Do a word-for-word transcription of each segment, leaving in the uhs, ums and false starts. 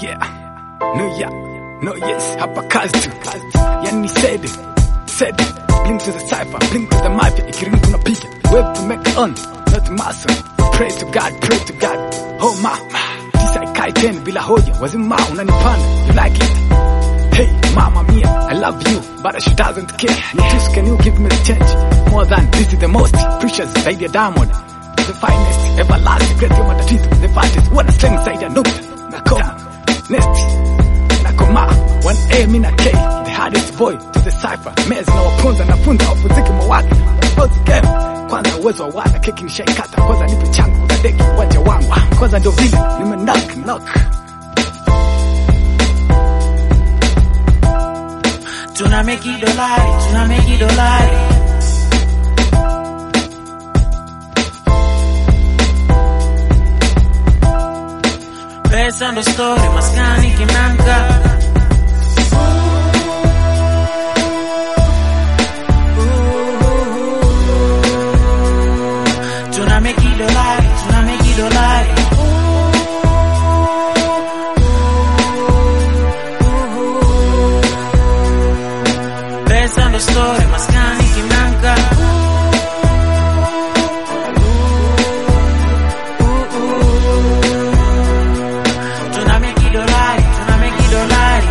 Yeah, no yeah, no yes, hapa kazi tu. Yani said it, said it. Blink to the cypher, blink to the mafia. Ikirini tunapiga, wave to make on, not muscle. Pray to God, pray to God. Oh ma, tisa ikai ten bila hoja. Wazima unanipanda, you like it? Hey mama mia, I love you, but she doesn't care. You just can you give me the change? More than this is the most precious, zaidi ya diamond. The finest, everlasting, great your matatizo. The fattest, what a slang zaidi ya nukta. Nakoma, nesti, nakoma. One A, mina K, the hardest boy to the cypher. Mezi na wapunza na funza wafuziki mwaki. Both game, kwanza uwezo wa wana. Keki nishaikata, kwanza nipe changu na deki wanja wangu. Kwanza ndio vile, nime knock knock. Tuna meki dolari, tuna meki dolari. Pesa ndo story, maskani kinanga. Tuna meki dolari, tuna meki dolari. Pesa ndo story, maskani kinanga. Tuna meki dolari, tuna meki dolari.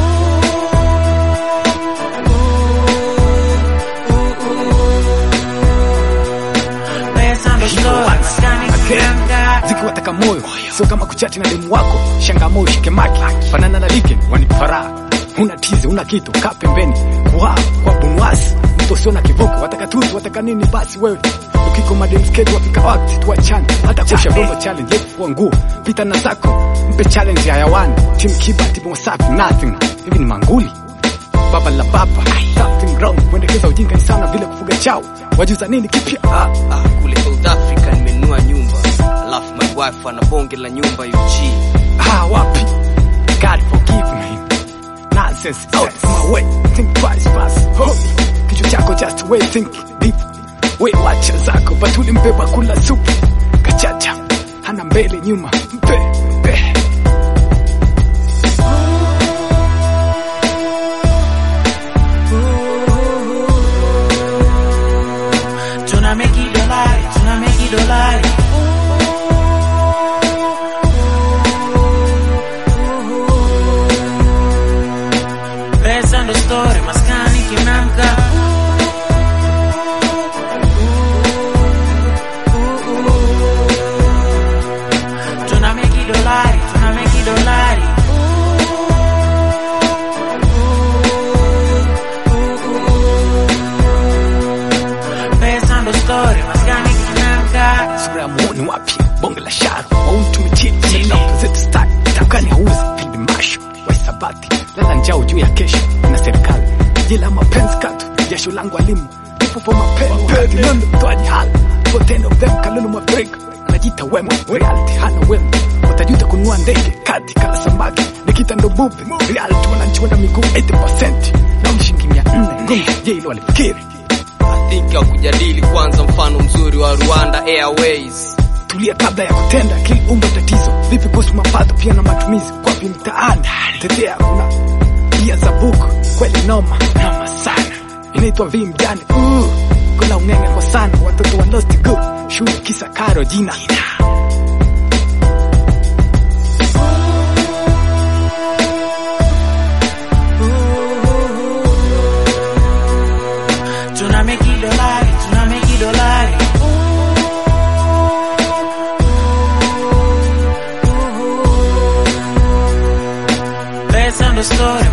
Pesa ndo story, maskani kinanga. Ziki wataka moyo, sio kama kuchati na demu wako. Shanga moyo shike maki, fanana na like, wanipara. Una tizi, una kitu, kaa pembeni. Kuhaa, kwa bunwasi, mto sio na kivoko. Wataka tuzi, wataka nini basi wewe. Ukiko madem skate wafika wakti, tuachane. Hata kusha bomba challenge, yeku fua nguo. Pita na zako, mpe challenge ya hayawani. Team kiba, tibu mwasafi, nothing. Hivi ni manguli, baba la baba. Something wrong, kuendekeza ujinga ni sana vile kufuga chao. Wajuza nini kipya? Ah, ah, kule South Africa nimenua nyumba. Alafu my wife ana bonge la nyumba U G. Ah, wapi? God forgive me. Nonsense, out of my way. Think twice fast, homie. Kichwa chako just wait, think deep. We wacha zako, batuli mbeba kula supu. Kachacha, hana mbele nyuma. Mpe, mpe. Tuna meki dolari, tuna meki dolari. Pesa ndo story, maskani kinanga. Tuna meki dolari, tuna meki dolari. Pesa ndo story, maskani kinanga. Sura ya muoni wapi, bonge la sharo. Mauntu michini, sila zetu stack. Takani hauzi, pili masho. Waisabati, lala njao juu ya kesho. Na serikali, jila mapenzi katu. Jasho langu alimu, nipo for mapeni. Wakati nono, toaji hala. For ten of them, kalulu mwafrika. Anajita wemo, reality hana wemo. Watajuta kunua ndege, kati kala samaki. Nikita ndo movie, reality wananchua miguu eighty percent. Na mshingi mia nne, ngumi, jilo walifikiri. Think ya kujadili kwanza mfano mzuri wa Rwanda Airways. Tulia kabla ya kutenda, kili umbo tatizo. Vipi kuhusu mapato pia na matumizi. Kwa vi mtaani, tetea kuna pia za buku. Kweli noma, noma sana. Inaitwa vi mjani, uh kuna ungenge kwa sana. Watoto wa lost go, shule kisa karo jina. Tuna meki dolari, tuna meki dolari. Pesa ndo story,